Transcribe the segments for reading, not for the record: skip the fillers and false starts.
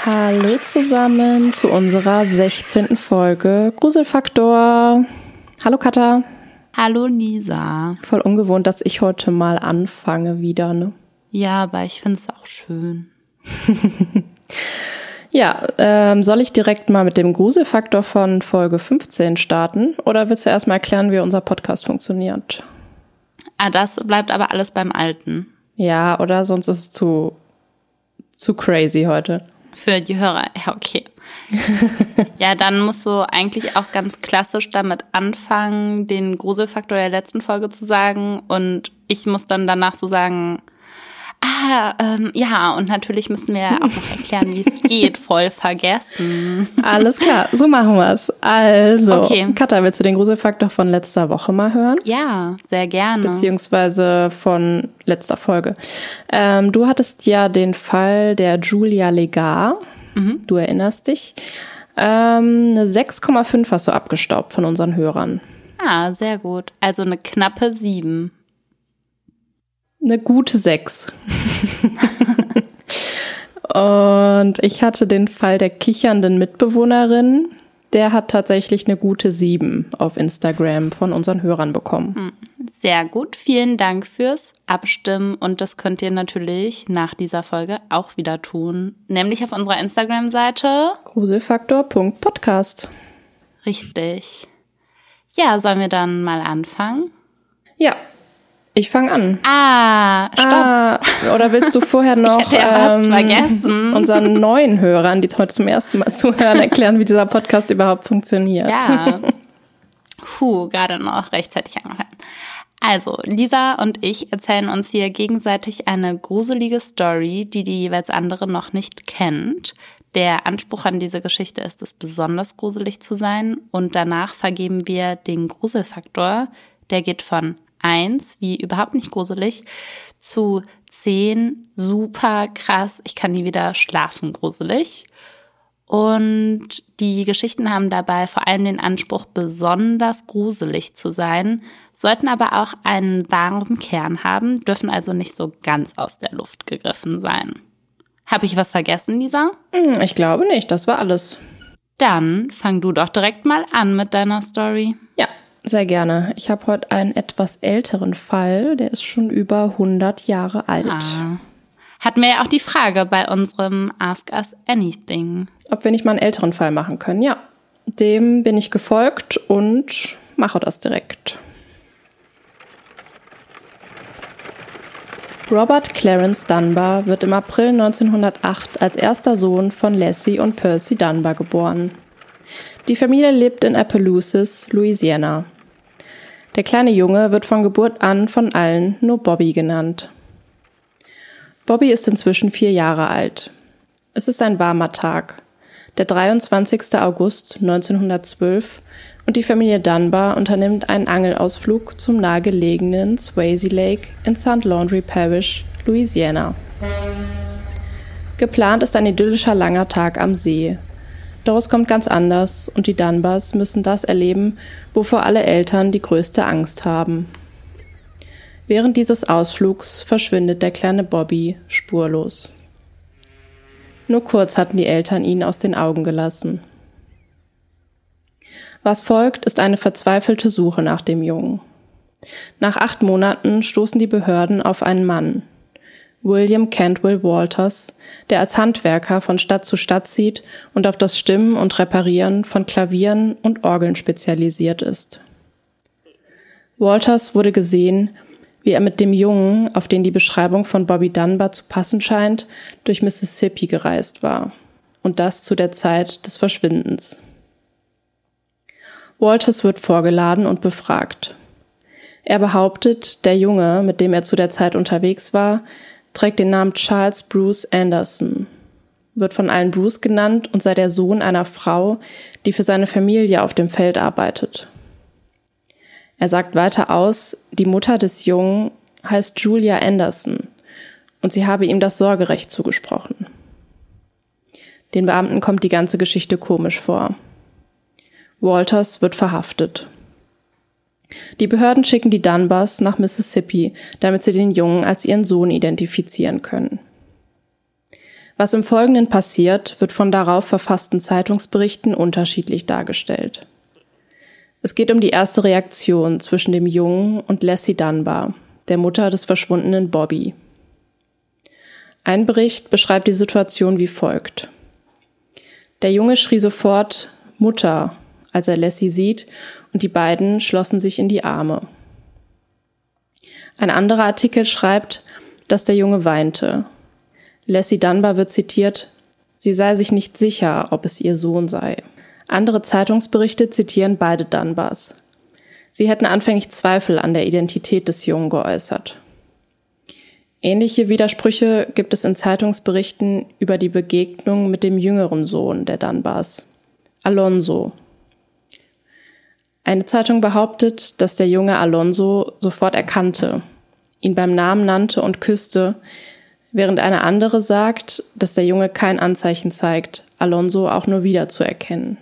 Hallo zusammen zu unserer 16. Folge Gruselfaktor. Hallo Katha. Hallo Lisa. Voll ungewohnt, dass ich heute mal anfange wieder, ne? Ja, aber ich finde es auch schön. Ja, soll ich direkt mal mit dem Gruselfaktor von Folge 15 starten? Oder willst du erst mal erklären, wie unser Podcast funktioniert? Das bleibt aber alles beim Alten. Ja, oder? Sonst ist es zu crazy heute. Für die Hörer, ja, okay. Ja, dann musst du eigentlich auch ganz klassisch damit anfangen, den Gruselfaktor der letzten Folge zu sagen. Und ich muss dann danach so sagen, ja, und natürlich müssen wir auch noch erklären, wie es geht. Voll vergessen. Alles klar, so machen wir es. Also, okay. Katha, willst du den Gruselfaktor von letzter Woche mal hören? Ja, sehr gerne. Beziehungsweise von letzter Folge. Du hattest ja den Fall der Julia Legar. Du erinnerst dich. Eine 6,5 hast du abgestaubt von unseren Hörern. Ah, sehr gut. Also eine knappe 7. Eine gute 6. Und ich hatte den Fall der kichernden Mitbewohnerin. Der hat tatsächlich eine gute 7 auf Instagram von unseren Hörern bekommen. Sehr gut. Vielen Dank fürs Abstimmen. Und das könnt ihr natürlich nach dieser Folge auch wieder tun. Nämlich auf unserer Instagram-Seite gruselfaktor.podcast. Richtig. Ja, sollen wir dann mal anfangen? Ja. Ich fange an. Stopp. Oder willst du vorher noch ich hätte ja was vergessen. Unseren neuen Hörern, die heute zum ersten Mal zuhören, erklären, wie dieser Podcast überhaupt funktioniert? Ja. Gerade noch rechtzeitig angefangen. Also, Lisa und ich erzählen uns hier gegenseitig eine gruselige Story, die die jeweils andere noch nicht kennt. Der Anspruch an diese Geschichte ist es, besonders gruselig zu sein. Und danach vergeben wir den Gruselfaktor. Der geht von 1, wie überhaupt nicht gruselig, zu 10, super krass, ich kann nie wieder schlafen, gruselig. Und die Geschichten haben dabei vor allem den Anspruch, besonders gruselig zu sein, sollten aber auch einen wahren Kern haben, dürfen also nicht so ganz aus der Luft gegriffen sein. Habe ich was vergessen, Lisa? Ich glaube nicht, das war alles. Dann fang du doch direkt mal an mit deiner Story. Ja. Sehr gerne. Ich habe heute einen etwas älteren Fall, der ist schon über 100 Jahre alt. Hatten wir ja auch die Frage bei unserem Ask Us Anything. Ob wir nicht mal einen älteren Fall machen können, ja. Dem bin ich gefolgt und mache das direkt. Robert Clarence Dunbar wird im April 1908 als erster Sohn von Lassie und Percy Dunbar geboren. Die Familie lebt in Appaloosis, Louisiana. Der kleine Junge wird von Geburt an von allen nur Bobby genannt. Bobby ist inzwischen 4 Jahre alt. Es ist ein warmer Tag, der 23. August 1912, und die Familie Dunbar unternimmt einen Angelausflug zum nahegelegenen Swayze Lake in St. Laundry Parish, Louisiana. Geplant ist ein idyllischer langer Tag am See. Doch es kommt ganz anders und die Dunbars müssen das erleben, wovor alle Eltern die größte Angst haben. Während dieses Ausflugs verschwindet der kleine Bobby spurlos. Nur kurz hatten die Eltern ihn aus den Augen gelassen. Was folgt, ist eine verzweifelte Suche nach dem Jungen. Nach 8 Monaten stoßen die Behörden auf einen Mann, William Cantwell Walters, der als Handwerker von Stadt zu Stadt zieht und auf das Stimmen und Reparieren von Klavieren und Orgeln spezialisiert ist. Walters wurde gesehen, wie er mit dem Jungen, auf den die Beschreibung von Bobby Dunbar zu passen scheint, durch Mississippi gereist war. Und das zu der Zeit des Verschwindens. Walters wird vorgeladen und befragt. Er behauptet, der Junge, mit dem er zu der Zeit unterwegs war, trägt den Namen Charles Bruce Anderson, wird von allen Bruce genannt und sei der Sohn einer Frau, die für seine Familie auf dem Feld arbeitet. Er sagt weiter aus, die Mutter des Jungen heißt Julia Anderson und sie habe ihm das Sorgerecht zugesprochen. Den Beamten kommt die ganze Geschichte komisch vor. Walters wird verhaftet. Die Behörden schicken die Dunbars nach Mississippi, damit sie den Jungen als ihren Sohn identifizieren können. Was im Folgenden passiert, wird von darauf verfassten Zeitungsberichten unterschiedlich dargestellt. Es geht um die erste Reaktion zwischen dem Jungen und Lassie Dunbar, der Mutter des verschwundenen Bobby. Ein Bericht beschreibt die Situation wie folgt. Der Junge schrie sofort »Mutter«, als er Lassie sieht, und die beiden schlossen sich in die Arme. Ein anderer Artikel schreibt, dass der Junge weinte. Lassie Dunbar wird zitiert, sie sei sich nicht sicher, ob es ihr Sohn sei. Andere Zeitungsberichte zitieren beide Dunbars. Sie hätten anfänglich Zweifel an der Identität des Jungen geäußert. Ähnliche Widersprüche gibt es in Zeitungsberichten über die Begegnung mit dem jüngeren Sohn der Dunbars, Alonso. Eine Zeitung behauptet, dass der Junge Alonso sofort erkannte, ihn beim Namen nannte und küsste, während eine andere sagt, dass der Junge kein Anzeichen zeigt, Alonso auch nur wiederzuerkennen.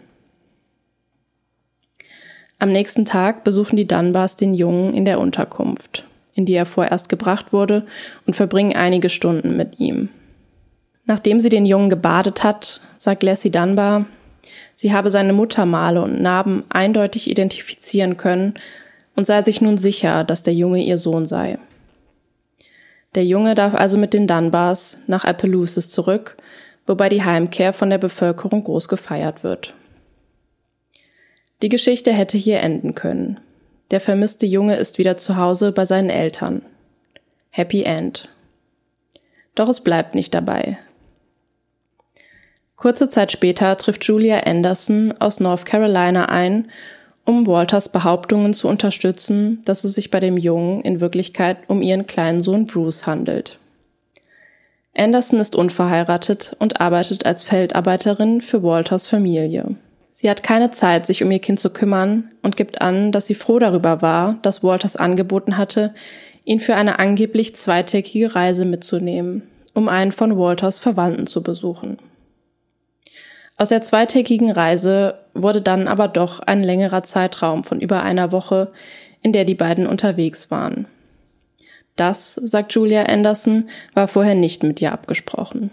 Am nächsten Tag besuchen die Dunbars den Jungen in der Unterkunft, in die er vorerst gebracht wurde, und verbringen einige Stunden mit ihm. Nachdem sie den Jungen gebadet hat, sagt Lassie Dunbar, sie habe seine Muttermale und Narben eindeutig identifizieren können und sei sich nun sicher, dass der Junge ihr Sohn sei. Der Junge darf also mit den Dunbars nach Appaloosa zurück, wobei die Heimkehr von der Bevölkerung groß gefeiert wird. Die Geschichte hätte hier enden können. Der vermisste Junge ist wieder zu Hause bei seinen Eltern. Happy End. Doch es bleibt nicht dabei. Kurze Zeit später trifft Julia Anderson aus North Carolina ein, um Walters Behauptungen zu unterstützen, dass es sich bei dem Jungen in Wirklichkeit um ihren kleinen Sohn Bruce handelt. Anderson ist unverheiratet und arbeitet als Feldarbeiterin für Walters Familie. Sie hat keine Zeit, sich um ihr Kind zu kümmern und gibt an, dass sie froh darüber war, dass Walters angeboten hatte, ihn für eine angeblich zweitägige Reise mitzunehmen, um einen von Walters Verwandten zu besuchen. Aus der zweitägigen Reise wurde dann aber doch ein längerer Zeitraum von über einer Woche, in der die beiden unterwegs waren. Das, sagt Julia Anderson, war vorher nicht mit ihr abgesprochen.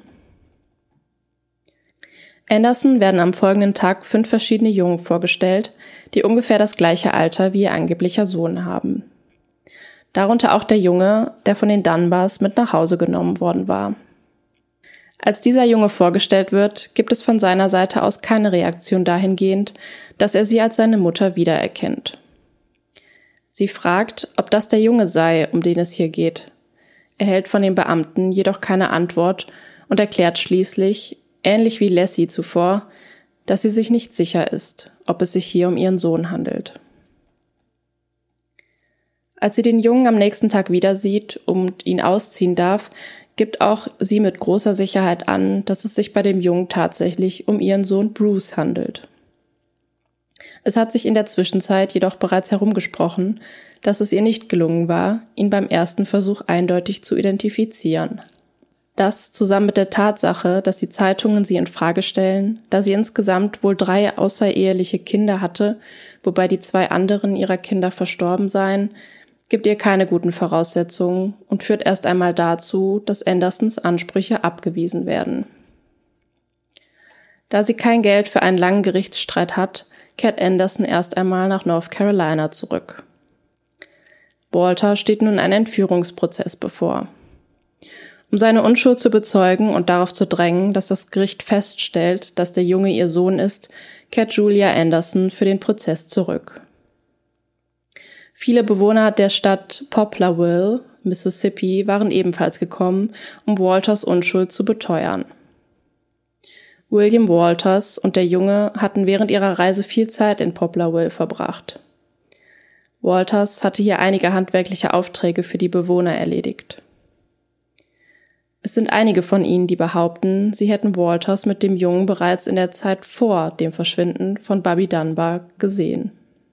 Anderson werden am folgenden Tag 5 verschiedene Jungen vorgestellt, die ungefähr das gleiche Alter wie ihr angeblicher Sohn haben. Darunter auch der Junge, der von den Dunbars mit nach Hause genommen worden war. Als dieser Junge vorgestellt wird, gibt es von seiner Seite aus keine Reaktion dahingehend, dass er sie als seine Mutter wiedererkennt. Sie fragt, ob das der Junge sei, um den es hier geht, erhält von den Beamten jedoch keine Antwort und erklärt schließlich, ähnlich wie Lassie zuvor, dass sie sich nicht sicher ist, ob es sich hier um ihren Sohn handelt. Als sie den Jungen am nächsten Tag wieder sieht und ihn ausziehen darf, gibt auch sie mit großer Sicherheit an, dass es sich bei dem Jungen tatsächlich um ihren Sohn Bruce handelt. Es hat sich in der Zwischenzeit jedoch bereits herumgesprochen, dass es ihr nicht gelungen war, ihn beim ersten Versuch eindeutig zu identifizieren. Das zusammen mit der Tatsache, dass die Zeitungen sie in Frage stellen, da sie insgesamt wohl 3 außereheliche Kinder hatte, wobei die 2 anderen ihrer Kinder verstorben seien, gibt ihr keine guten Voraussetzungen und führt erst einmal dazu, dass Andersons Ansprüche abgewiesen werden. Da sie kein Geld für einen langen Gerichtsstreit hat, kehrt Anderson erst einmal nach North Carolina zurück. Walter steht nun ein Entführungsprozess bevor. Um seine Unschuld zu bezeugen und darauf zu drängen, dass das Gericht feststellt, dass der Junge ihr Sohn ist, kehrt Julia Anderson für den Prozess zurück. Viele Bewohner der Stadt Poplarville, Mississippi, waren ebenfalls gekommen, um Walters Unschuld zu beteuern. William Walters und der Junge hatten während ihrer Reise viel Zeit in Poplarville verbracht. Walters hatte hier einige handwerkliche Aufträge für die Bewohner erledigt. Es sind einige von ihnen, die behaupten, sie hätten Walters mit dem Jungen bereits in der Zeit vor dem Verschwinden von Bobby Dunbar gesehen.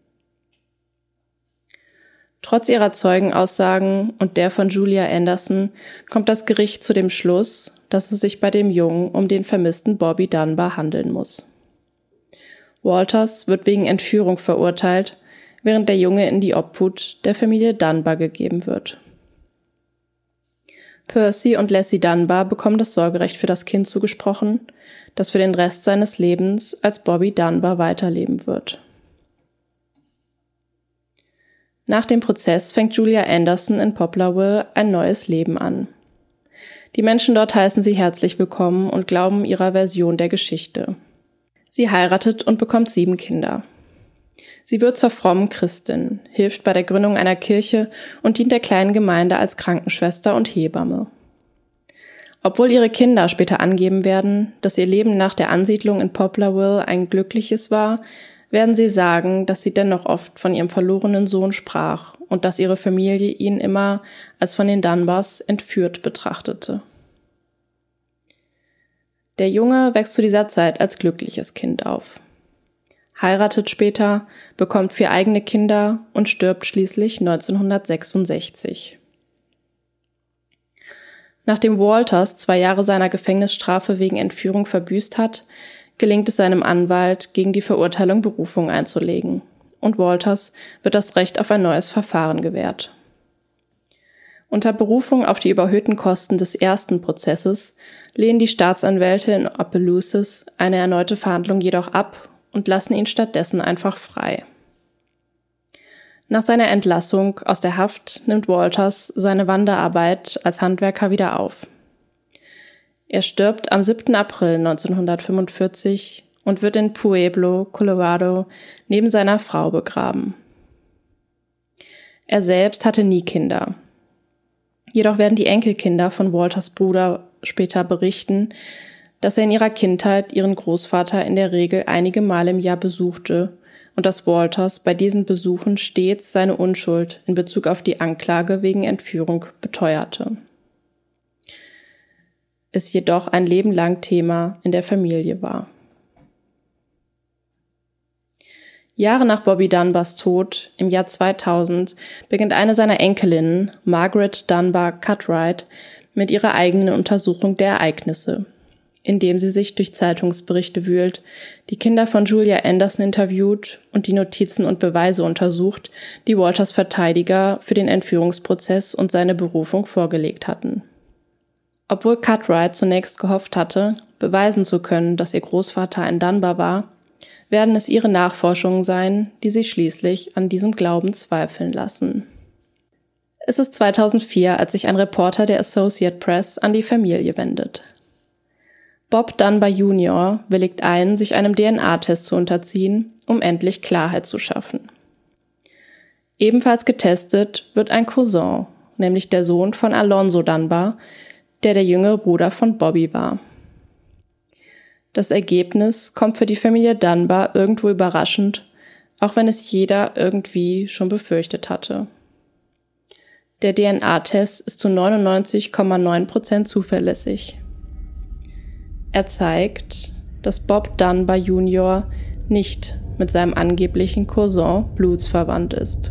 Trotz ihrer Zeugenaussagen und der von Julia Anderson kommt das Gericht zu dem Schluss, dass es sich bei dem Jungen um den vermissten Bobby Dunbar handeln muss. Walters wird wegen Entführung verurteilt, während der Junge in die Obhut der Familie Dunbar gegeben wird. Percy und Lassie Dunbar bekommen das Sorgerecht für das Kind zugesprochen, das für den Rest seines Lebens als Bobby Dunbar weiterleben wird. Nach dem Prozess fängt Julia Anderson in Poplarville ein neues Leben an. Die Menschen dort heißen sie herzlich willkommen und glauben ihrer Version der Geschichte. Sie heiratet und bekommt 7 Kinder. Sie wird zur frommen Christin, hilft bei der Gründung einer Kirche und dient der kleinen Gemeinde als Krankenschwester und Hebamme. Obwohl ihre Kinder später angeben werden, dass ihr Leben nach der Ansiedlung in Poplarville ein glückliches war, werden sie sagen, dass sie dennoch oft von ihrem verlorenen Sohn sprach und dass ihre Familie ihn immer als von den Dunbars entführt betrachtete. Der Junge wächst zu dieser Zeit als glückliches Kind auf, heiratet später, bekommt 4 eigene Kinder und stirbt schließlich 1966. Nachdem Walters 2 Jahre seiner Gefängnisstrafe wegen Entführung verbüßt hat, gelingt es seinem Anwalt, gegen die Verurteilung Berufung einzulegen, und Walters wird das Recht auf ein neues Verfahren gewährt. Unter Berufung auf die überhöhten Kosten des ersten Prozesses lehnen die Staatsanwälte in Opelousas eine erneute Verhandlung jedoch ab und lassen ihn stattdessen einfach frei. Nach seiner Entlassung aus der Haft nimmt Walters seine Wanderarbeit als Handwerker wieder auf. Er stirbt am 7. April 1945 und wird in Pueblo, Colorado, neben seiner Frau begraben. Er selbst hatte nie Kinder. Jedoch werden die Enkelkinder von Walters Bruder später berichten, dass er in ihrer Kindheit ihren Großvater in der Regel einige Mal im Jahr besuchte und dass Walters bei diesen Besuchen stets seine Unschuld in Bezug auf die Anklage wegen Entführung beteuerte. Es jedoch ein Leben lang Thema in der Familie war. Jahre nach Bobby Dunbars Tod, im Jahr 2000, beginnt eine seiner Enkelinnen, Margaret Dunbar Cartwright, mit ihrer eigenen Untersuchung der Ereignisse, indem sie sich durch Zeitungsberichte wühlt, die Kinder von Julia Anderson interviewt und die Notizen und Beweise untersucht, die Walters Verteidiger für den Entführungsprozess und seine Berufung vorgelegt hatten. Obwohl Cartwright zunächst gehofft hatte, beweisen zu können, dass ihr Großvater ein Dunbar war, werden es ihre Nachforschungen sein, die sie schließlich an diesem Glauben zweifeln lassen. Es ist 2004, als sich ein Reporter der Associated Press an die Familie wendet. Bob Dunbar Jr. willigt ein, sich einem DNA-Test zu unterziehen, um endlich Klarheit zu schaffen. Ebenfalls getestet wird ein Cousin, nämlich der Sohn von Alonzo Dunbar, der jüngere Bruder von Bobby war. Das Ergebnis kommt für die Familie Dunbar irgendwo überraschend, auch wenn es jeder irgendwie schon befürchtet hatte. Der DNA-Test ist zu 99,9% zuverlässig. Er zeigt, dass Bob Dunbar Jr. nicht mit seinem angeblichen Cousin blutsverwandt ist.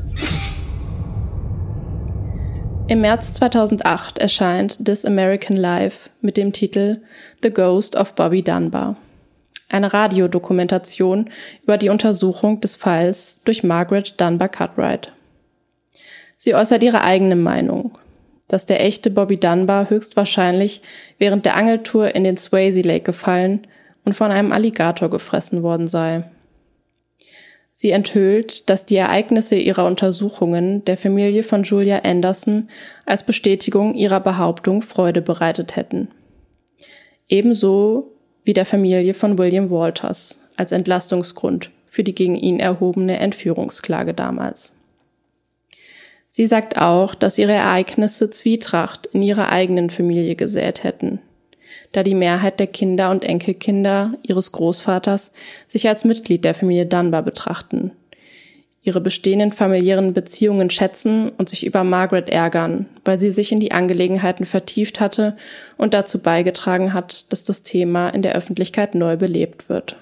Im März 2008 erscheint This American Life mit dem Titel The Ghost of Bobby Dunbar, eine Radiodokumentation über die Untersuchung des Falls durch Margaret Dunbar Cartwright. Sie äußert ihre eigene Meinung, dass der echte Bobby Dunbar höchstwahrscheinlich während der Angeltour in den Swayze Lake gefallen und von einem Alligator gefressen worden sei. Sie enthüllt, dass die Ereignisse ihrer Untersuchungen der Familie von Julia Anderson als Bestätigung ihrer Behauptung Freude bereitet hätten. Ebenso wie der Familie von William Walters als Entlastungsgrund für die gegen ihn erhobene Entführungsklage damals. Sie sagt auch, dass ihre Ereignisse Zwietracht in ihrer eigenen Familie gesät hätten, da die Mehrheit der Kinder und Enkelkinder ihres Großvaters sich als Mitglied der Familie Dunbar betrachten, ihre bestehenden familiären Beziehungen schätzen und sich über Margaret ärgern, weil sie sich in die Angelegenheiten vertieft hatte und dazu beigetragen hat, dass das Thema in der Öffentlichkeit neu belebt wird.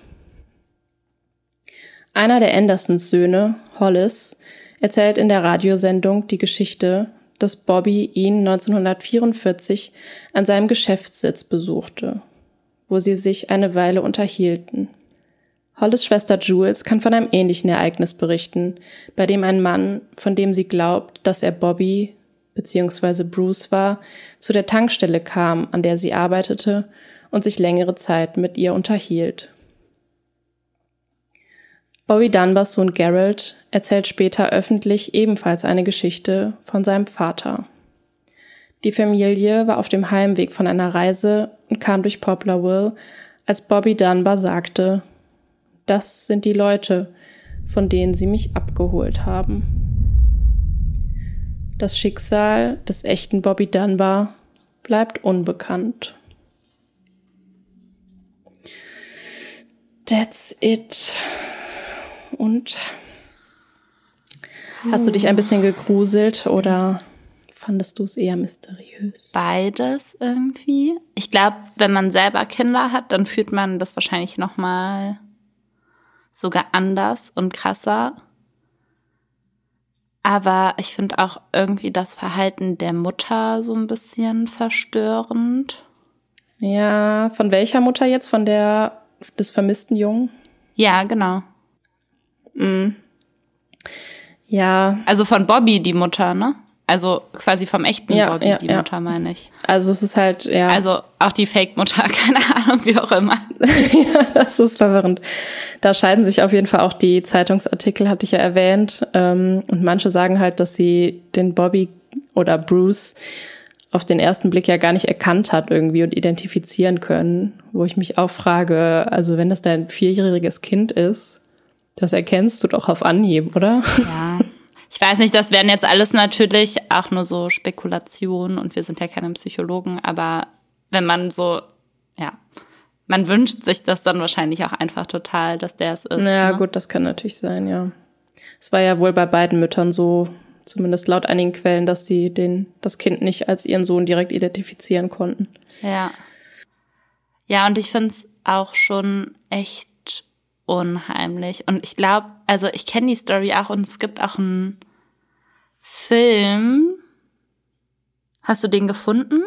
Einer der Andersons Söhne, Hollis, erzählt in der Radiosendung die Geschichte, dass Bobby ihn 1944 an seinem Geschäftssitz besuchte, wo sie sich eine Weile unterhielten. Hollis' Schwester Jules kann von einem ähnlichen Ereignis berichten, bei dem ein Mann, von dem sie glaubt, dass er Bobby beziehungsweise Bruce war, zu der Tankstelle kam, an der sie arbeitete und sich längere Zeit mit ihr unterhielt. Bobby Dunbars Sohn Gerald erzählt später öffentlich ebenfalls eine Geschichte von seinem Vater. Die Familie war auf dem Heimweg von einer Reise und kam durch Poplarville, als Bobby Dunbar sagte, das sind die Leute, von denen sie mich abgeholt haben. Das Schicksal des echten Bobby Dunbar bleibt unbekannt. That's it. Und hast du dich ein bisschen gegruselt oder fandest du es eher mysteriös? Beides irgendwie. Ich glaube, wenn man selber Kinder hat, dann fühlt man das wahrscheinlich noch mal sogar anders und krasser. Aber ich finde auch irgendwie das Verhalten der Mutter so ein bisschen verstörend. Ja, von welcher Mutter jetzt? Von der des vermissten Jungen? Ja, genau. Mhm. Ja. Also von Bobby, die Mutter, ne? Also quasi vom echten Bobby, die Mutter, meine ich. Also es ist halt, ja. Also auch die Fake-Mutter, keine Ahnung, wie auch immer. Ja, das ist verwirrend. Da scheiden sich auf jeden Fall auch die Zeitungsartikel, hatte ich ja erwähnt. Und manche sagen halt, dass sie den Bobby oder Bruce auf den ersten Blick ja gar nicht erkannt hat irgendwie und identifizieren können. Wo ich mich auch frage, also wenn das dein 4-jähriges Kind ist, das erkennst du doch auf Anhieb, oder? Ja. Ich weiß nicht, das wären jetzt alles natürlich auch nur so Spekulationen und wir sind ja keine Psychologen, aber wenn man so, ja, man wünscht sich das dann wahrscheinlich auch einfach total, dass der es ist. Naja, ne? Gut, das kann natürlich sein, ja. Es war ja wohl bei beiden Müttern so, zumindest laut einigen Quellen, dass sie das Kind nicht als ihren Sohn direkt identifizieren konnten. Ja. Ja, und ich finde es auch schon echt unheimlich. Und ich glaube, also ich kenne die Story auch und es gibt auch einen Film. Hast du den gefunden?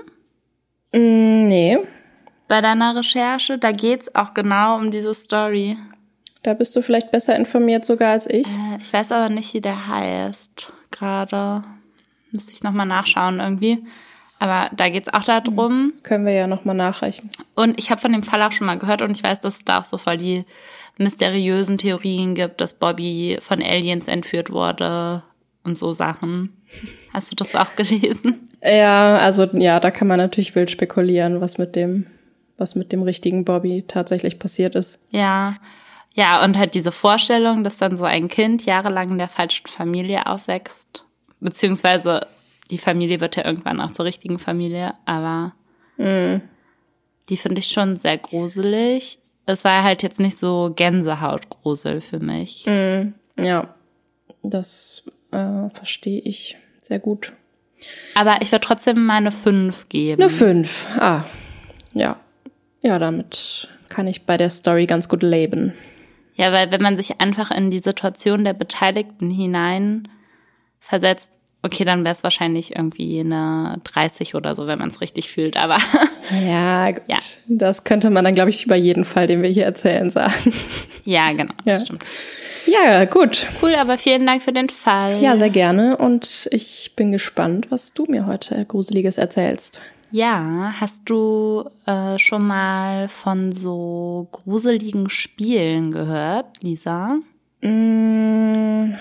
Nee. Bei deiner Recherche? Da geht's auch genau um diese Story. Da bist du vielleicht besser informiert sogar als ich. Ich weiß aber nicht, wie der heißt. Gerade müsste ich nochmal nachschauen irgendwie. Aber da geht's auch darum. Können wir ja nochmal nachreichen. Und ich habe von dem Fall auch schon mal gehört und ich weiß, dass es da auch so voll die mysteriösen Theorien gibt, dass Bobby von Aliens entführt wurde und so Sachen. Hast du das auch gelesen? Ja, also ja, da kann man natürlich wild spekulieren, was mit dem richtigen Bobby tatsächlich passiert ist. Ja. Ja, und halt diese Vorstellung, dass dann so ein Kind jahrelang in der falschen Familie aufwächst, beziehungsweise die Familie wird ja irgendwann auch zur richtigen Familie, aber die finde ich schon sehr gruselig. Es war halt jetzt nicht so Gänsehautgrusel für mich. Ja, das verstehe ich sehr gut. Aber ich würde trotzdem mal eine 5 geben. Eine 5, ja. Ja, damit kann ich bei der Story ganz gut leben. Ja, weil wenn man sich einfach in die Situation der Beteiligten hinein versetzt, okay, dann wäre es wahrscheinlich irgendwie eine 30 oder so, wenn man es richtig fühlt, aber ja, gut. Ja. Das könnte man dann, glaube ich, über jeden Fall, den wir hier erzählen, sagen. Ja, genau, das stimmt. Ja, gut. Cool, aber vielen Dank für den Fall. Ja, sehr gerne und ich bin gespannt, was du mir heute Gruseliges erzählst. Ja, hast du schon mal von so gruseligen Spielen gehört, Lisa? Ich bin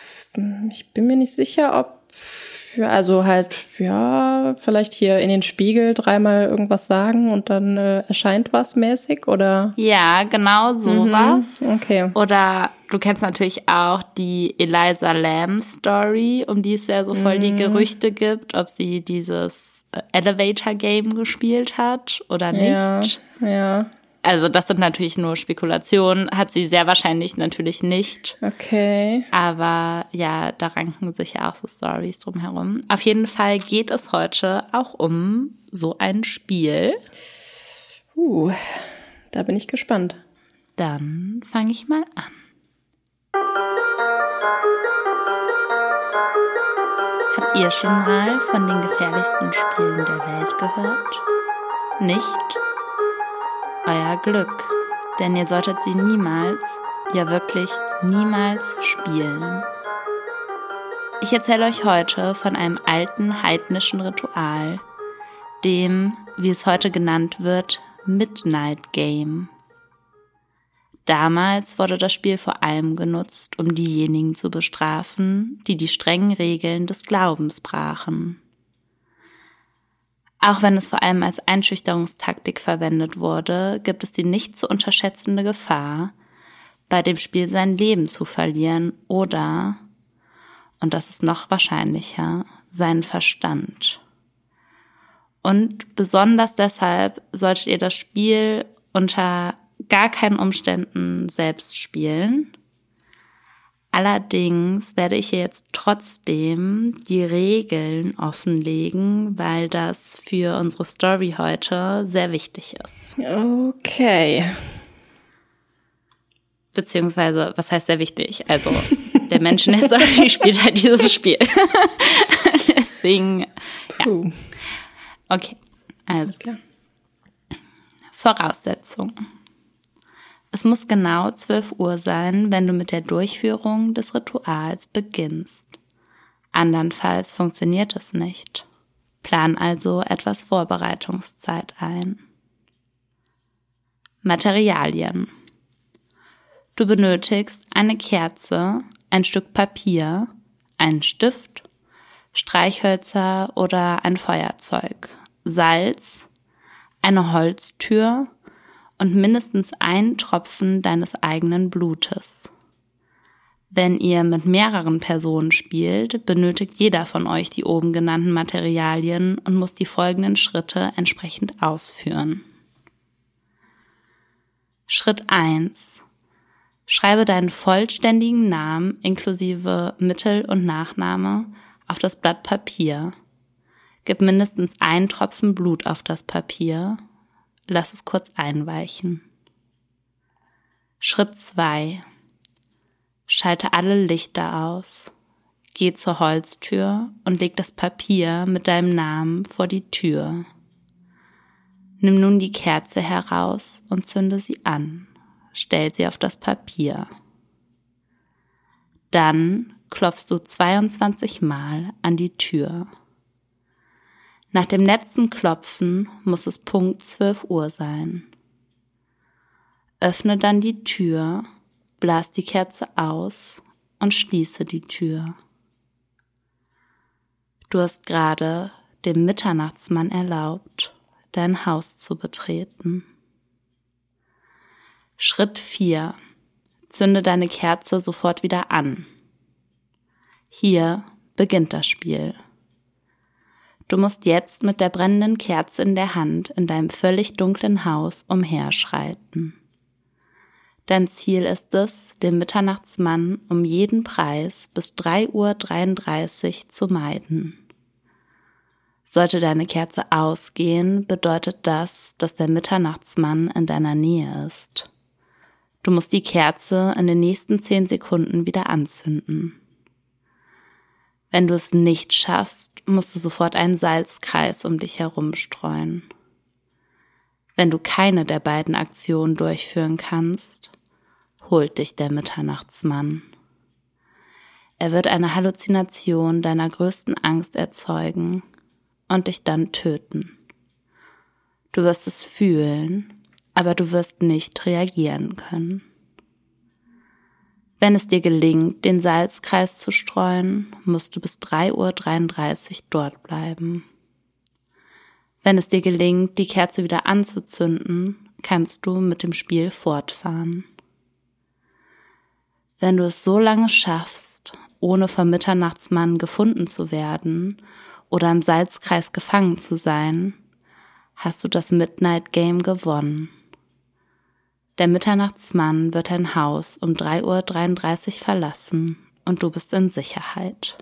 mir nicht sicher, ob, also halt, ja, vielleicht hier in den Spiegel 3-mal irgendwas sagen und dann erscheint was mäßig, oder? Ja, genau sowas. Okay. Oder du kennst natürlich auch die Eliza Lamb Story, um die es ja so voll die Gerüchte gibt, ob sie dieses Elevator-Game gespielt hat oder nicht. Ja. Also das sind natürlich nur Spekulationen, hat sie sehr wahrscheinlich natürlich nicht. Okay. Aber ja, da ranken sich ja auch so Storys drumherum. Auf jeden Fall geht es heute auch um so ein Spiel. Da bin ich gespannt. Dann fange ich mal an. Habt ihr schon mal von den gefährlichsten Spielen der Welt gehört? Nicht? Euer Glück, denn ihr solltet sie niemals, ja wirklich niemals spielen. Ich erzähle euch heute von einem alten heidnischen Ritual, dem, wie es heute genannt wird, Midnight Game. Damals wurde das Spiel vor allem genutzt, um diejenigen zu bestrafen, die die strengen Regeln des Glaubens brachen. Auch wenn es vor allem als Einschüchterungstaktik verwendet wurde, gibt es die nicht zu unterschätzende Gefahr, bei dem Spiel sein Leben zu verlieren oder, und das ist noch wahrscheinlicher, seinen Verstand. Und besonders deshalb solltet ihr das Spiel unter gar keinen Umständen selbst spielen. Allerdings werde ich hier jetzt trotzdem die Regeln offenlegen, weil das für unsere Story heute sehr wichtig ist. Okay. Beziehungsweise, was heißt sehr wichtig? Also, der Mensch in der Story spielt halt dieses Spiel. Deswegen, ja. Okay, also Klar. Voraussetzung. Es muss genau 12 Uhr sein, wenn du mit der Durchführung des Rituals beginnst. Andernfalls funktioniert es nicht. Plan also etwas Vorbereitungszeit ein. Materialien. Du benötigst eine Kerze, ein Stück Papier, einen Stift, Streichhölzer oder ein Feuerzeug, Salz, eine Holztür und mindestens einen Tropfen deines eigenen Blutes. Wenn ihr mit mehreren Personen spielt, benötigt jeder von euch die oben genannten Materialien und muss die folgenden Schritte entsprechend ausführen. Schritt 1. Schreibe deinen vollständigen Namen inklusive Mittel- und Nachname auf das Blatt Papier. Gib mindestens einen Tropfen Blut auf das Papier. Lass es kurz einweichen. Schritt 2. Schalte alle Lichter aus. Geh zur Holztür und leg das Papier mit deinem Namen vor die Tür. Nimm nun die Kerze heraus und zünde sie an. Stell sie auf das Papier. Dann klopfst du 22 Mal an die Tür. Nach dem letzten Klopfen muss es Punkt 12 Uhr sein. Öffne dann die Tür, blas die Kerze aus und schließe die Tür. Du hast gerade dem Mitternachtsmann erlaubt, dein Haus zu betreten. Schritt 4. Zünde deine Kerze sofort wieder an. Hier beginnt das Spiel. Du musst jetzt mit der brennenden Kerze in der Hand in deinem völlig dunklen Haus umherschreiten. Dein Ziel ist es, den Mitternachtsmann um jeden Preis bis 3:33 Uhr zu meiden. Sollte deine Kerze ausgehen, bedeutet das, dass der Mitternachtsmann in deiner Nähe ist. Du musst die Kerze in den nächsten 10 Sekunden wieder anzünden. Wenn du es nicht schaffst, musst du sofort einen Salzkreis um dich herum streuen. Wenn du keine der beiden Aktionen durchführen kannst, holt dich der Mitternachtsmann. Er wird eine Halluzination deiner größten Angst erzeugen und dich dann töten. Du wirst es fühlen, aber du wirst nicht reagieren können. Wenn es dir gelingt, den Salzkreis zu streuen, musst du bis 3:33 Uhr dort bleiben. Wenn es dir gelingt, die Kerze wieder anzuzünden, kannst du mit dem Spiel fortfahren. Wenn du es so lange schaffst, ohne vom Mitternachtsmann gefunden zu werden oder im Salzkreis gefangen zu sein, hast du das Midnight Game gewonnen. Der Mitternachtsmann wird dein Haus um 3:33 Uhr verlassen und du bist in Sicherheit.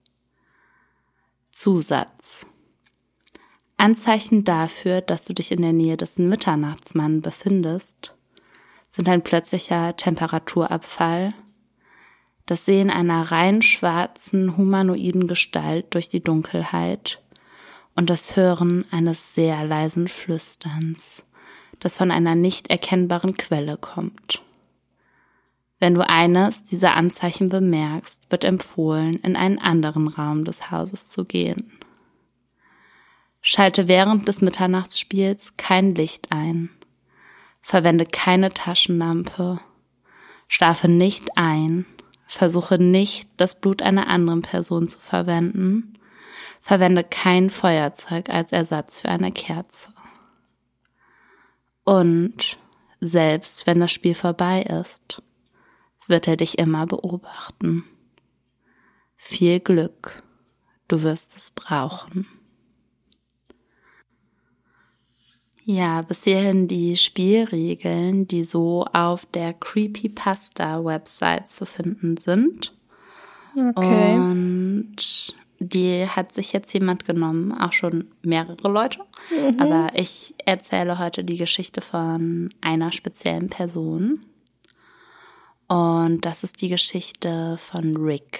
Zusatz. Anzeichen dafür, dass du dich in der Nähe des Mitternachtsmanns befindest, sind ein plötzlicher Temperaturabfall, das Sehen einer rein schwarzen humanoiden Gestalt durch die Dunkelheit und das Hören eines sehr leisen Flüsterns, das von einer nicht erkennbaren Quelle kommt. Wenn du eines dieser Anzeichen bemerkst, wird empfohlen, in einen anderen Raum des Hauses zu gehen. Schalte während des Mitternachtsspiels kein Licht ein. Verwende keine Taschenlampe. Schlafe nicht ein. Versuche nicht, das Blut einer anderen Person zu verwenden. Verwende kein Feuerzeug als Ersatz für eine Kerze. Und selbst wenn das Spiel vorbei ist, wird er dich immer beobachten. Viel Glück, du wirst es brauchen. Ja, bis hierhin die Spielregeln, die so auf der Creepypasta-Website zu finden sind. Okay. Und die hat sich jetzt jemand genommen, auch schon mehrere Leute. Aber ich erzähle heute die Geschichte von einer speziellen Person. Und das ist die Geschichte von Rick.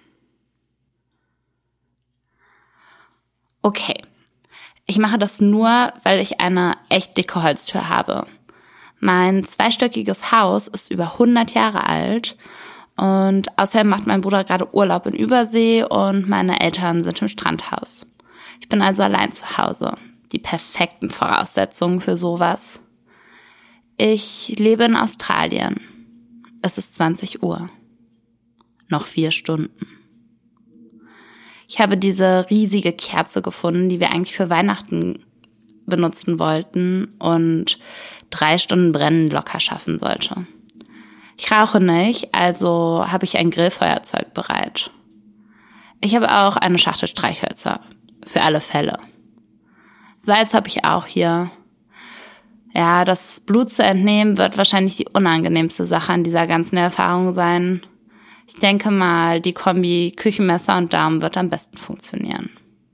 Okay, ich mache das nur, weil ich eine echt dicke Holztür habe. Mein zweistöckiges Haus ist über 100 Jahre alt und außerdem macht mein Bruder gerade Urlaub in Übersee und meine Eltern sind im Strandhaus. Ich bin also allein zu Hause. Die perfekten Voraussetzungen für sowas. Ich lebe in Australien. Es ist 20 Uhr. Noch 4 Stunden. Ich habe diese riesige Kerze gefunden, die wir eigentlich für Weihnachten benutzen wollten und 3 Stunden Brennen locker schaffen sollte. Ich rauche nicht, also habe ich ein Grillfeuerzeug bereit. Ich habe auch eine Schachtel Streichhölzer, für alle Fälle. Salz habe ich auch hier. Ja, das Blut zu entnehmen wird wahrscheinlich die unangenehmste Sache an dieser ganzen Erfahrung sein. Ich denke mal, die Kombi Küchenmesser und Daumen wird am besten funktionieren.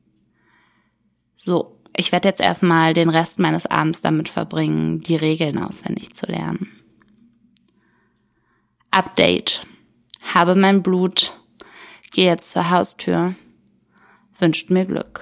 So, ich werde jetzt erstmal den Rest meines Abends damit verbringen, die Regeln auswendig zu lernen. Update. Habe mein Blut. Gehe jetzt zur Haustür. Wünscht mir Glück.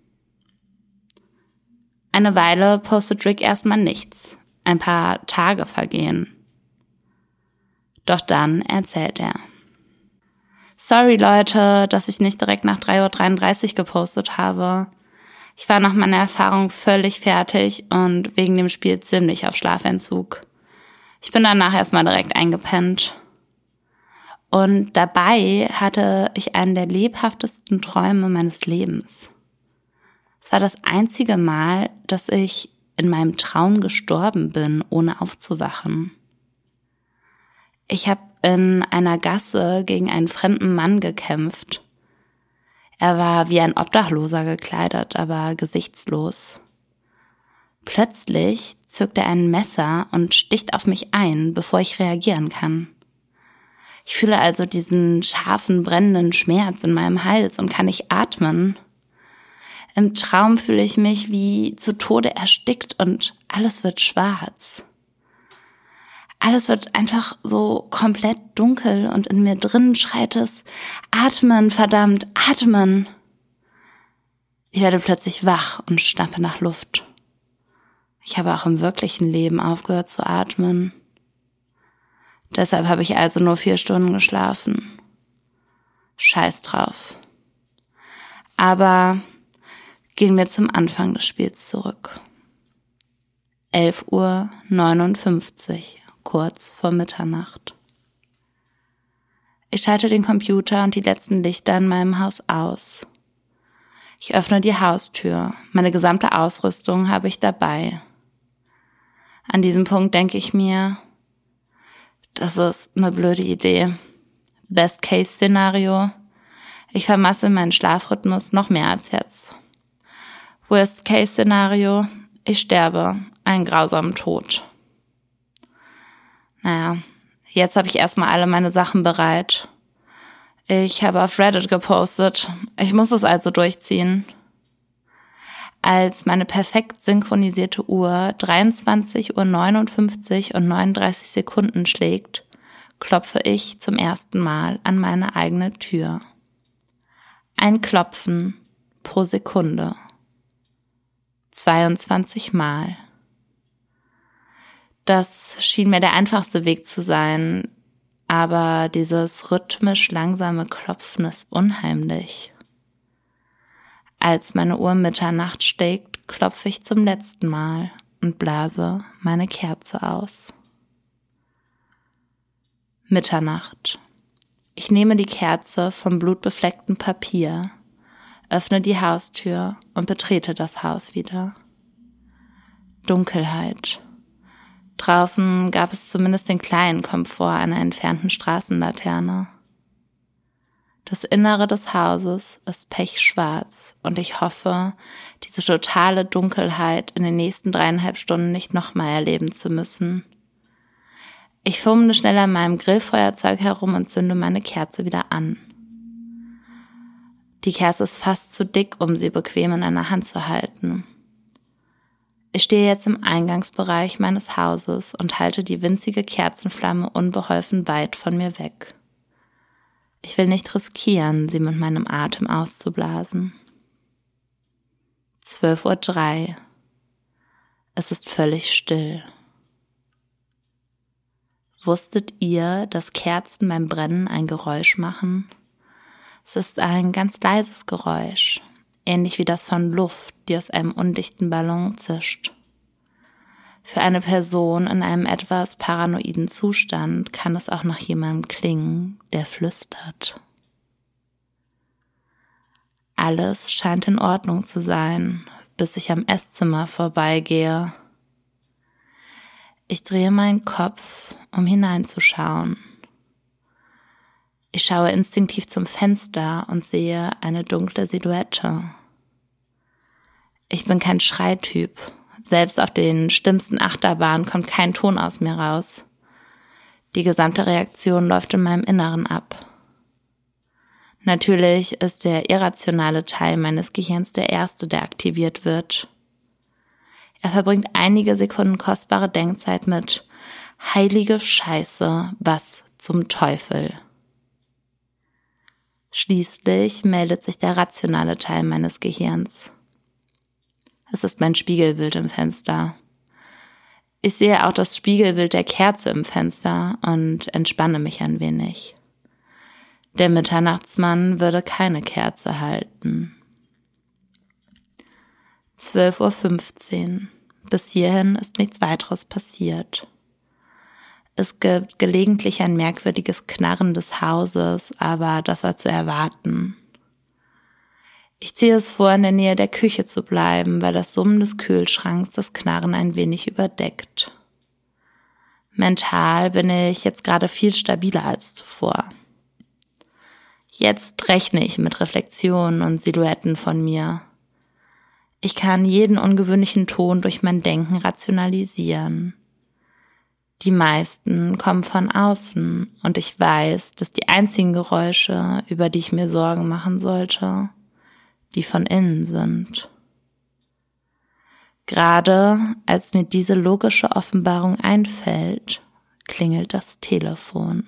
Eine Weile postet Rick erstmal nichts. Ein paar Tage vergehen. Doch dann erzählt er. Sorry Leute, dass ich nicht direkt nach 3:33 Uhr gepostet habe. Ich war nach meiner Erfahrung völlig fertig und wegen dem Spiel ziemlich auf Schlafentzug. Ich bin danach erstmal direkt eingepennt. Und dabei hatte ich einen der lebhaftesten Träume meines Lebens. Es war das einzige Mal, dass ich in meinem Traum gestorben bin, ohne aufzuwachen. Ich habe in einer Gasse gegen einen fremden Mann gekämpft. Er war wie ein Obdachloser gekleidet, aber gesichtslos. Plötzlich zückt er ein Messer und sticht auf mich ein, bevor ich reagieren kann. Ich fühle also diesen scharfen, brennenden Schmerz in meinem Hals und kann nicht atmen. Im Traum fühle ich mich wie zu Tode erstickt und alles wird schwarz. Alles wird einfach so komplett dunkel und in mir drin schreit es, atmen, verdammt, atmen. Ich werde plötzlich wach und schnappe nach Luft. Ich habe auch im wirklichen Leben aufgehört zu atmen. Deshalb habe ich also nur 4 Stunden geschlafen. Scheiß drauf. Aber gehen wir zum Anfang des Spiels zurück. 11:59 Uhr. Kurz vor Mitternacht. Ich schalte den Computer und die letzten Lichter in meinem Haus aus. Ich öffne die Haustür. Meine gesamte Ausrüstung habe ich dabei. An diesem Punkt denke ich mir, das ist eine blöde Idee. Best-Case-Szenario. Ich vermasse meinen Schlafrhythmus noch mehr als jetzt. Worst-Case-Szenario. Ich sterbe einen grausamen Tod. Naja, jetzt habe ich erstmal alle meine Sachen bereit. Ich habe auf Reddit gepostet. Ich muss es also durchziehen. Als meine perfekt synchronisierte Uhr 23:59 und 39 Sekunden schlägt, klopfe ich zum ersten Mal an meine eigene Tür. Ein Klopfen pro Sekunde. 22 Mal. Das schien mir der einfachste Weg zu sein, aber dieses rhythmisch langsame Klopfen ist unheimlich. Als meine Uhr Mitternacht schlägt, klopfe ich zum letzten Mal und blase meine Kerze aus. Mitternacht. Ich nehme die Kerze vom blutbefleckten Papier, öffne die Haustür und betrete das Haus wieder. Dunkelheit. Draußen gab es zumindest den kleinen Komfort einer entfernten Straßenlaterne. Das Innere des Hauses ist pechschwarz und ich hoffe, diese totale Dunkelheit in den nächsten 3,5 Stunden nicht nochmal erleben zu müssen. Ich fummle schnell an meinem Grillfeuerzeug herum und zünde meine Kerze wieder an. Die Kerze ist fast zu dick, um sie bequem in einer Hand zu halten. Ich stehe jetzt im Eingangsbereich meines Hauses und halte die winzige Kerzenflamme unbeholfen weit von mir weg. Ich will nicht riskieren, sie mit meinem Atem auszublasen. 12:03 Uhr. Es ist völlig still. Wusstet ihr, dass Kerzen beim Brennen ein Geräusch machen? Es ist ein ganz leises Geräusch, ähnlich wie das von Luft, die aus einem undichten Ballon zischt. Für eine Person in einem etwas paranoiden Zustand kann es auch nach jemandem klingen, der flüstert. Alles scheint in Ordnung zu sein, bis ich am Esszimmer vorbeigehe. Ich drehe meinen Kopf, um hineinzuschauen. Ich schaue instinktiv zum Fenster und sehe eine dunkle Silhouette. Ich bin kein Schreityp. Selbst auf den schlimmsten Achterbahnen kommt kein Ton aus mir raus. Die gesamte Reaktion läuft in meinem Inneren ab. Natürlich ist der irrationale Teil meines Gehirns der erste, der aktiviert wird. Er verbringt einige Sekunden kostbare Denkzeit mit »Heilige Scheiße, was zum Teufel?« Schließlich meldet sich der rationale Teil meines Gehirns. Es ist mein Spiegelbild im Fenster. Ich sehe auch das Spiegelbild der Kerze im Fenster und entspanne mich ein wenig. Der Mitternachtsmann würde keine Kerze halten. 12:15 Uhr. Bis hierhin ist nichts weiteres passiert. Es gibt gelegentlich ein merkwürdiges Knarren des Hauses, aber das war zu erwarten. Ich ziehe es vor, in der Nähe der Küche zu bleiben, weil das Summen des Kühlschranks das Knarren ein wenig überdeckt. Mental bin ich jetzt gerade viel stabiler als zuvor. Jetzt rechne ich mit Reflexionen und Silhouetten von mir. Ich kann jeden ungewöhnlichen Ton durch mein Denken rationalisieren. Die meisten kommen von außen und ich weiß, dass die einzigen Geräusche, über die ich mir Sorgen machen sollte, die von innen sind. Gerade als mir diese logische Offenbarung einfällt, klingelt das Telefon.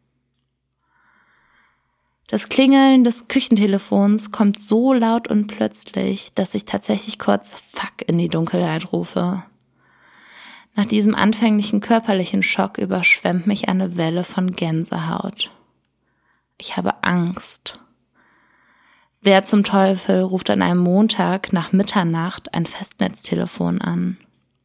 Das Klingeln des Küchentelefons kommt so laut und plötzlich, dass ich tatsächlich kurz Fuck in die Dunkelheit rufe. Nach diesem anfänglichen körperlichen Schock überschwemmt mich eine Welle von Gänsehaut. Ich habe Angst. Wer zum Teufel ruft an einem Montag nach Mitternacht ein Festnetztelefon an?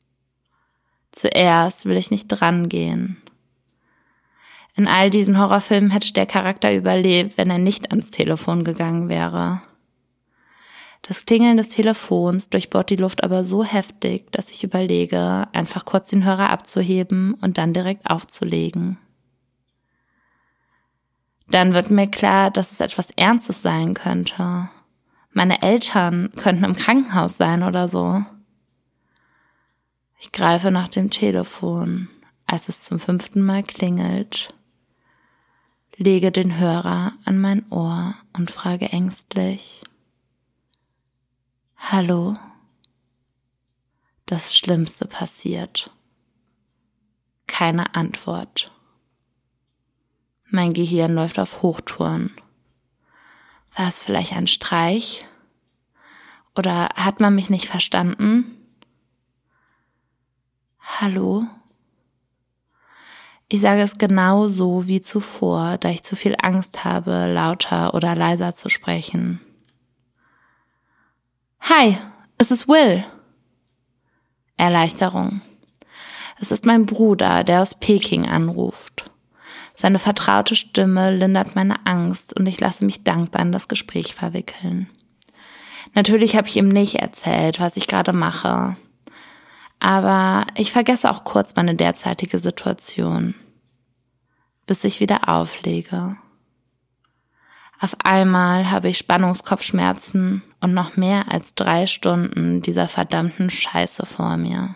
Zuerst will ich nicht drangehen. In all diesen Horrorfilmen hätte der Charakter überlebt, wenn er nicht ans Telefon gegangen wäre. Das Klingeln des Telefons durchbohrt die Luft aber so heftig, dass ich überlege, einfach kurz den Hörer abzuheben und dann direkt aufzulegen. Dann wird mir klar, dass es etwas Ernstes sein könnte. Meine Eltern könnten im Krankenhaus sein oder so. Ich greife nach dem Telefon, als es zum 5. Mal klingelt, lege den Hörer an mein Ohr und frage ängstlich: Hallo? Das Schlimmste passiert. Keine Antwort. Mein Gehirn läuft auf Hochtouren. War es vielleicht ein Streich? Oder hat man mich nicht verstanden? Hallo? Ich sage es genau so wie zuvor, da ich zu viel Angst habe, lauter oder leiser zu sprechen. Hi, es ist Will. Erleichterung. Es ist mein Bruder, der aus Peking anruft. Seine vertraute Stimme lindert meine Angst und ich lasse mich dankbar in das Gespräch verwickeln. Natürlich habe ich ihm nicht erzählt, was ich gerade mache. Aber ich vergesse auch kurz meine derzeitige Situation, bis ich wieder auflege. Auf einmal habe ich Spannungskopfschmerzen und noch mehr als 3 Stunden dieser verdammten Scheiße vor mir.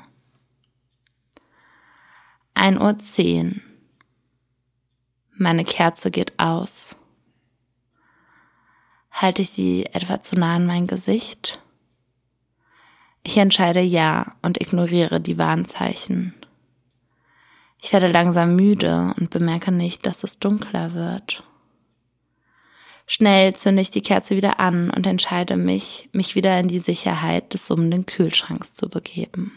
1:10 Uhr. Meine Kerze geht aus. Halte ich sie etwa zu nah an mein Gesicht? Ich entscheide ja und ignoriere die Warnzeichen. Ich werde langsam müde und bemerke nicht, dass es dunkler wird. Schnell zünde ich die Kerze wieder an und entscheide mich wieder in die Sicherheit des summenden Kühlschranks zu begeben.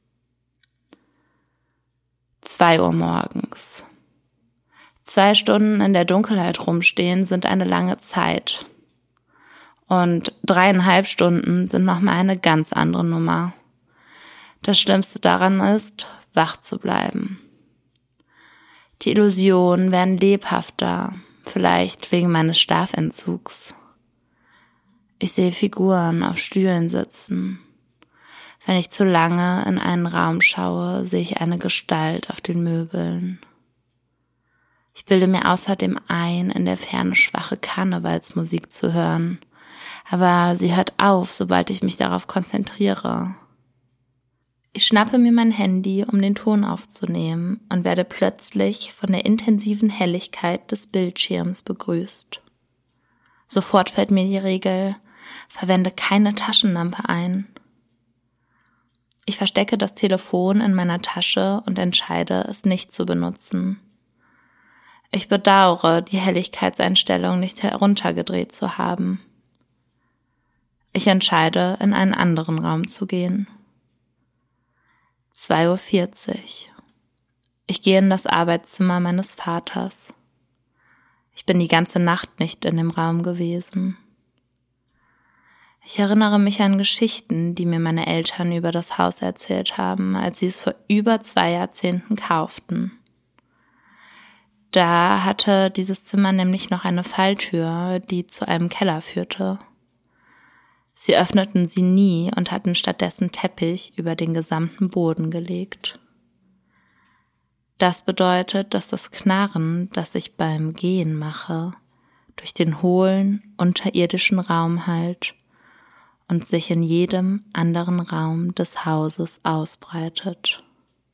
2 Uhr morgens. 2 Stunden in der Dunkelheit rumstehen sind eine lange Zeit. Und 3,5 Stunden sind nochmal eine ganz andere Nummer. Das Schlimmste daran ist, wach zu bleiben. Die Illusionen werden lebhafter, vielleicht wegen meines Schlafentzugs. Ich sehe Figuren auf Stühlen sitzen. Wenn ich zu lange in einen Raum schaue, sehe ich eine Gestalt auf den Möbeln. Ich bilde mir außerdem ein, in der Ferne schwache Karnevalsmusik zu hören. Aber sie hört auf, sobald ich mich darauf konzentriere. Ich schnappe mir mein Handy, um den Ton aufzunehmen und werde plötzlich von der intensiven Helligkeit des Bildschirms begrüßt. Sofort fällt mir die Regel, verwende keine Taschenlampe ein. Ich verstecke das Telefon in meiner Tasche und entscheide, es nicht zu benutzen. Ich bedauere, die Helligkeitseinstellung nicht heruntergedreht zu haben. Ich entscheide, in einen anderen Raum zu gehen. 2:40 Uhr. Ich gehe in das Arbeitszimmer meines Vaters. Ich bin die ganze Nacht nicht in dem Raum gewesen. Ich erinnere mich an Geschichten, die mir meine Eltern über das Haus erzählt haben, als sie es vor über 2 Jahrzehnten kauften. Da hatte dieses Zimmer nämlich noch eine Falltür, die zu einem Keller führte. Sie öffneten sie nie und hatten stattdessen Teppich über den gesamten Boden gelegt. Das bedeutet, dass das Knarren, das ich beim Gehen mache, durch den hohlen, unterirdischen Raum hallt und sich in jedem anderen Raum des Hauses ausbreitet.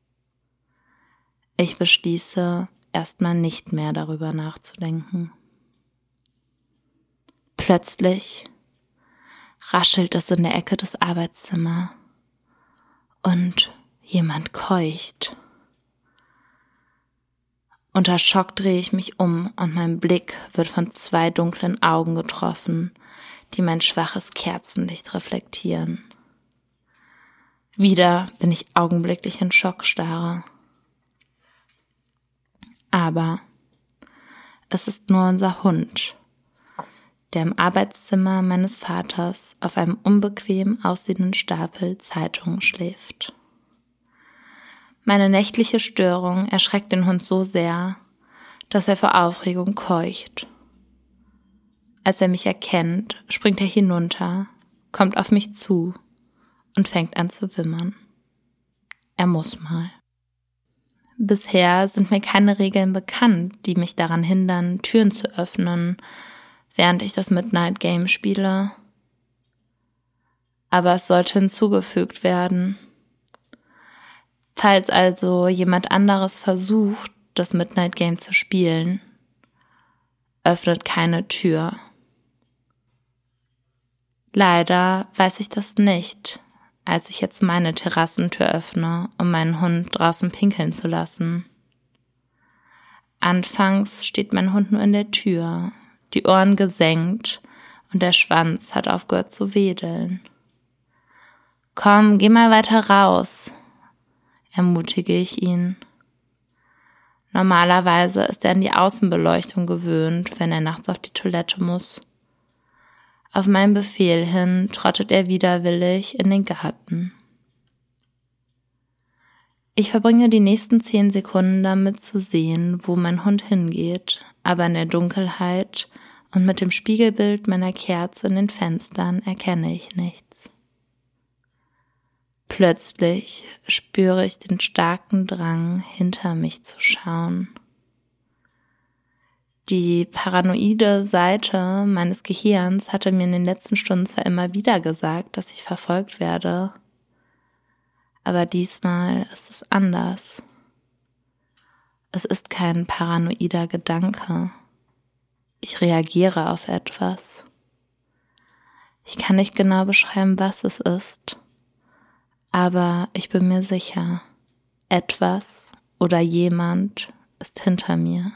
Ich beschließe, erstmal nicht mehr darüber nachzudenken. Plötzlich raschelt es in der Ecke des Arbeitszimmers und jemand keucht. Unter Schock drehe ich mich um und mein Blick wird von 2 dunklen Augen getroffen, die mein schwaches Kerzenlicht reflektieren. Wieder bin ich augenblicklich in Schockstarre. Aber es ist nur unser Hund, der im Arbeitszimmer meines Vaters auf einem unbequem aussehenden Stapel Zeitungen schläft. Meine nächtliche Störung erschreckt den Hund so sehr, dass er vor Aufregung keucht. Als er mich erkennt, springt er hinunter, kommt auf mich zu und fängt an zu wimmern. Er muss mal. Bisher sind mir keine Regeln bekannt, die mich daran hindern, Türen zu öffnen, während ich das Midnight Game spiele. Aber es sollte hinzugefügt werden. Falls also jemand anderes versucht, das Midnight Game zu spielen, öffnet keine Tür. Leider weiß ich das nicht, als ich jetzt meine Terrassentür öffne, um meinen Hund draußen pinkeln zu lassen. Anfangs steht mein Hund nur in der Tür, die Ohren gesenkt und der Schwanz hat aufgehört zu wedeln. Komm, geh mal weiter raus, ermutige ich ihn. Normalerweise ist er an die Außenbeleuchtung gewöhnt, wenn er nachts auf die Toilette muss. Auf meinen Befehl hin trottet er widerwillig in den Garten. Ich verbringe die nächsten 10 Sekunden damit zu sehen, wo mein Hund hingeht, aber in der Dunkelheit und mit dem Spiegelbild meiner Kerze in den Fenstern erkenne ich nichts. Plötzlich spüre ich den starken Drang, hinter mich zu schauen. Die paranoide Seite meines Gehirns hatte mir in den letzten Stunden zwar immer wieder gesagt, dass ich verfolgt werde, aber diesmal ist es anders. Es ist kein paranoider Gedanke. Ich reagiere auf etwas. Ich kann nicht genau beschreiben, was es ist, aber ich bin mir sicher, etwas oder jemand ist hinter mir.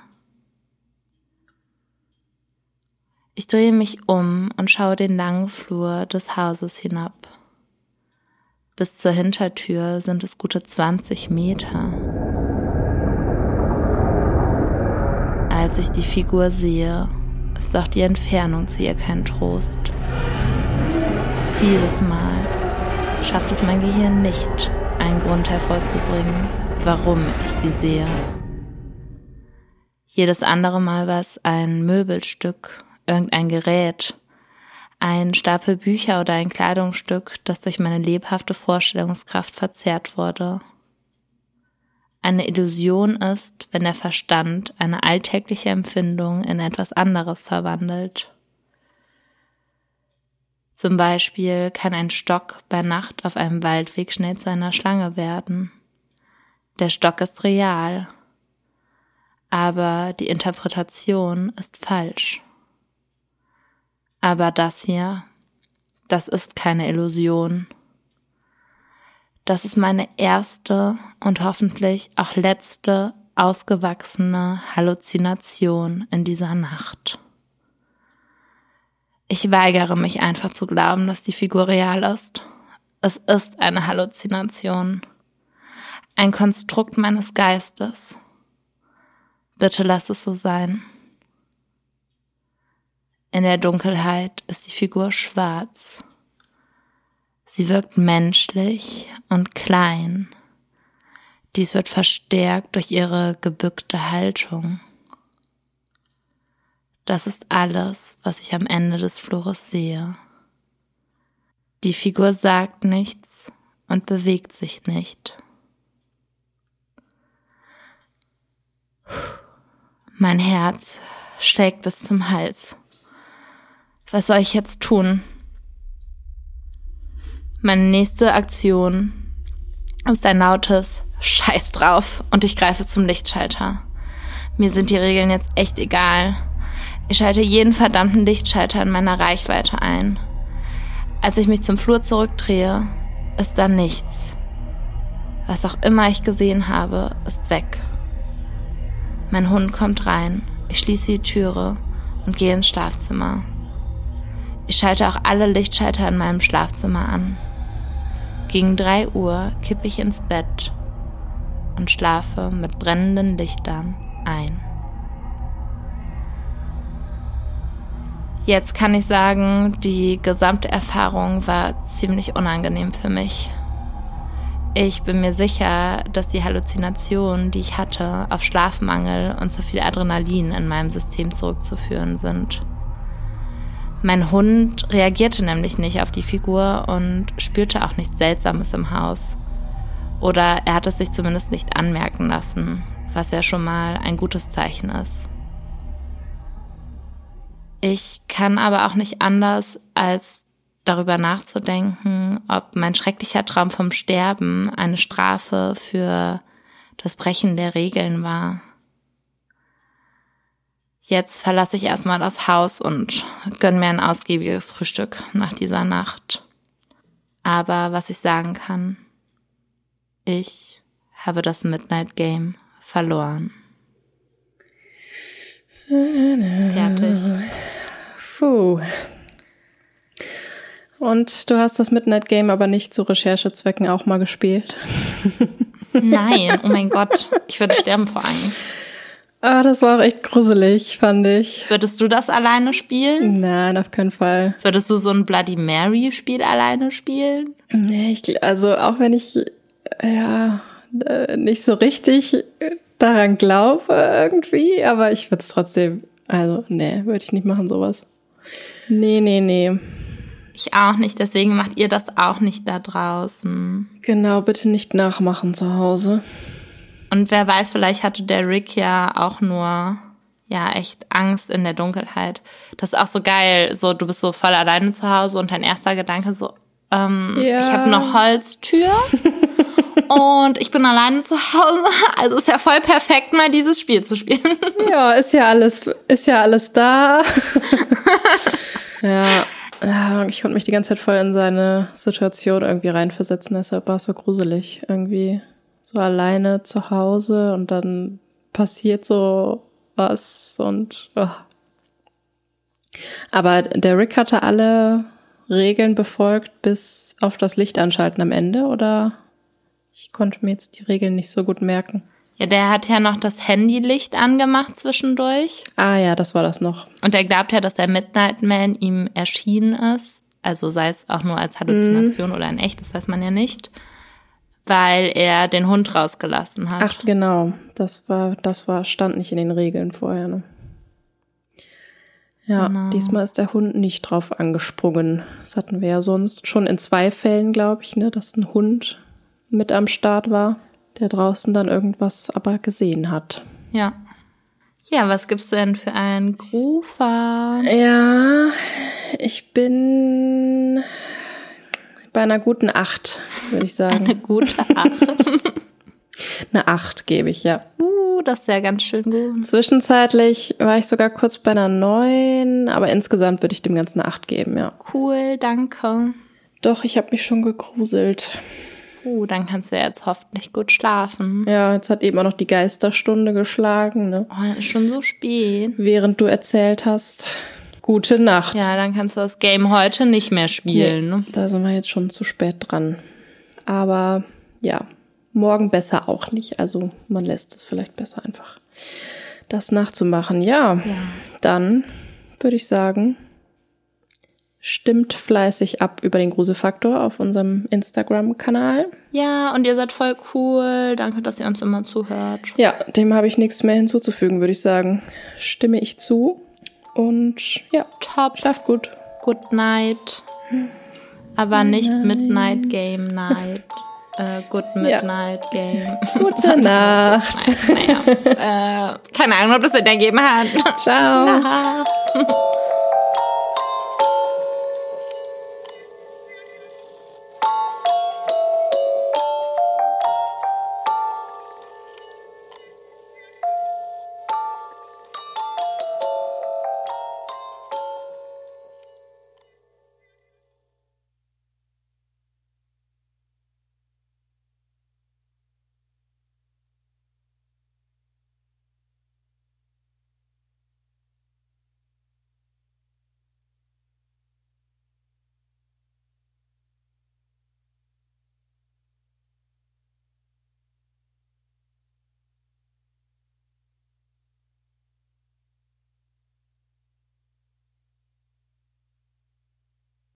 Ich drehe mich um und schaue den langen Flur des Hauses hinab. Bis zur Hintertür sind es gute 20 Meter. Als ich die Figur sehe, ist auch die Entfernung zu ihr kein Trost. Dieses Mal schafft es mein Gehirn nicht, einen Grund hervorzubringen, warum ich sie sehe. Jedes andere Mal war es ein Möbelstück, irgendein Gerät, ein Stapel Bücher oder ein Kleidungsstück, das durch meine lebhafte Vorstellungskraft verzerrt wurde. Eine Illusion ist, wenn der Verstand eine alltägliche Empfindung in etwas anderes verwandelt. Zum Beispiel kann ein Stock bei Nacht auf einem Waldweg schnell zu einer Schlange werden. Der Stock ist real, aber die Interpretation ist falsch. Aber das hier, das ist keine Illusion. Das ist meine erste und hoffentlich auch letzte ausgewachsene Halluzination in dieser Nacht. Ich weigere mich einfach zu glauben, dass die Figur real ist. Es ist eine Halluzination. Ein Konstrukt meines Geistes. Bitte lass es so sein. In der Dunkelheit ist die Figur schwarz. Sie wirkt menschlich und klein. Dies wird verstärkt durch ihre gebückte Haltung. Das ist alles, was ich am Ende des Flures sehe. Die Figur sagt nichts und bewegt sich nicht. Mein Herz schlägt bis zum Hals. Was soll ich jetzt tun? Meine nächste Aktion ist ein lautes Scheiß drauf und ich greife zum Lichtschalter. Mir sind die Regeln jetzt echt egal. Ich schalte jeden verdammten Lichtschalter in meiner Reichweite ein. Als ich mich zum Flur zurückdrehe, ist da nichts. Was auch immer ich gesehen habe, ist weg. Mein Hund kommt rein. Ich schließe die Türe und gehe ins Schlafzimmer. Ich schalte auch alle Lichtschalter in meinem Schlafzimmer an. Gegen 3 Uhr kippe ich ins Bett und schlafe mit brennenden Lichtern ein. Jetzt kann ich sagen, die gesamte Erfahrung war ziemlich unangenehm für mich. Ich bin mir sicher, dass die Halluzinationen, die ich hatte, auf Schlafmangel und zu viel Adrenalin in meinem System zurückzuführen sind. Mein Hund reagierte nämlich nicht auf die Figur und spürte auch nichts Seltsames im Haus. Oder er hat es sich zumindest nicht anmerken lassen, was ja schon mal ein gutes Zeichen ist. Ich kann aber auch nicht anders, als darüber nachzudenken, ob mein schrecklicher Traum vom Sterben eine Strafe für das Brechen der Regeln war. Jetzt verlasse ich erstmal das Haus und gönne mir ein ausgiebiges Frühstück nach dieser Nacht. Aber was ich sagen kann, ich habe das Midnight Game verloren. Fertig. Puh. Und du hast das Midnight Game aber nicht zu Recherchezwecken auch mal gespielt? Nein, oh mein Gott, ich würde sterben vor Angst. Das war auch echt gruselig, fand ich. Würdest du das alleine spielen? Nein, auf keinen Fall. Würdest du so ein Bloody Mary-Spiel alleine spielen? Nee, also auch wenn ich nicht so richtig daran glaube irgendwie, aber ich würde es trotzdem, also nee, würde ich nicht machen, sowas. Nee. Ich auch nicht, deswegen macht ihr das auch nicht da draußen. Genau, bitte nicht nachmachen zu Hause. Und wer weiß, vielleicht hatte der Rick ja auch nur, echt Angst in der Dunkelheit. Das ist auch so geil, so du bist so voll alleine zu Hause und dein erster Gedanke so, ich habe eine Holztür und ich bin alleine zu Hause. Also ist ja voll perfekt, mal dieses Spiel zu spielen. Ja, ist ja alles da. Ja, ich konnte mich die ganze Zeit voll in seine Situation irgendwie reinversetzen, deshalb war es so gruselig irgendwie. So alleine zu Hause und dann passiert so was und Aber der Rick hatte alle Regeln befolgt bis auf das Licht anschalten am Ende, oder? Ich konnte mir jetzt die Regeln nicht so gut merken. Ja, der hat ja noch das Handylicht angemacht zwischendurch. Ah ja, das war das noch. Und er glaubt ja, dass der Midnight Man ihm erschienen ist. Also sei es auch nur als Halluzination oder in echt, das weiß man ja nicht. Weil er den Hund rausgelassen hat. Ach, genau. Das stand nicht in den Regeln vorher, ne? Ja, genau. Diesmal ist der Hund nicht drauf angesprungen. Das hatten wir ja sonst schon in 2 Fällen, glaube ich, ne, dass ein Hund mit am Start war, der draußen dann irgendwas aber gesehen hat. Ja. Ja, was gibt's denn für einen Grufer? Ja, ich bin bei einer guten 8, würde ich sagen. Eine gute 8. Eine 8 gebe ich, ja. Das ist ja ganz schön gut. Zwischenzeitlich war ich sogar kurz bei einer 9, aber insgesamt würde ich dem Ganzen eine 8 geben, ja. Cool, danke. Doch, ich habe mich schon gegruselt. Dann kannst du ja jetzt hoffentlich gut schlafen. Ja, jetzt hat eben auch noch die Geisterstunde geschlagen, ne? Oh, das ist schon so spät. Während du erzählt hast. Gute Nacht. Ja, dann kannst du das Game heute nicht mehr spielen. Nee, da sind wir jetzt schon zu spät dran. Aber ja, morgen besser auch nicht. Also man lässt es vielleicht besser einfach, das nachzumachen. Ja. Dann würde ich sagen, stimmt fleißig ab über den Gruselfaktor auf unserem Instagram-Kanal. Ja, und ihr seid voll cool. Danke, dass ihr uns immer zuhört. Ja, dem habe ich nichts mehr hinzuzufügen, würde ich sagen. Stimme ich zu. Und ja, top. Schlaf gut. Good night. Aber nicht Midnight Game Night. Good Midnight Game. Gute Nacht. Naja, keine Ahnung, ob das Sinn ergeben hat. Ciao. Na.